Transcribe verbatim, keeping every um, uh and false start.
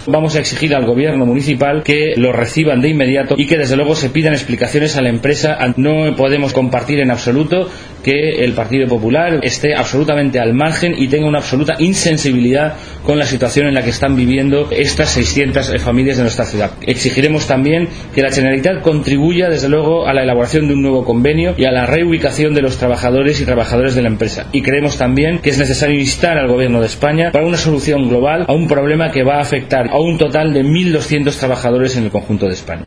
Vamos a exigir al gobierno municipal que lo reciban de inmediato y que desde luego se pidan explicaciones a la empresa. No podemos compartir en absoluto que el Partido Popular esté absolutamente al margen y tenga una absoluta insensibilidad con la situación en la que están viviendo estas seiscientas familias de nuestra ciudad. Exigiremos también que la Generalitat contribuya desde luego a la elaboración de un nuevo convenio y a la reubicación de los trabajadores y trabajadoras de la empresa. Y creemos también que es necesario instar al Gobierno de España para una solución global a un problema que va a afectar a un total de mil doscientos trabajadores en el conjunto de España.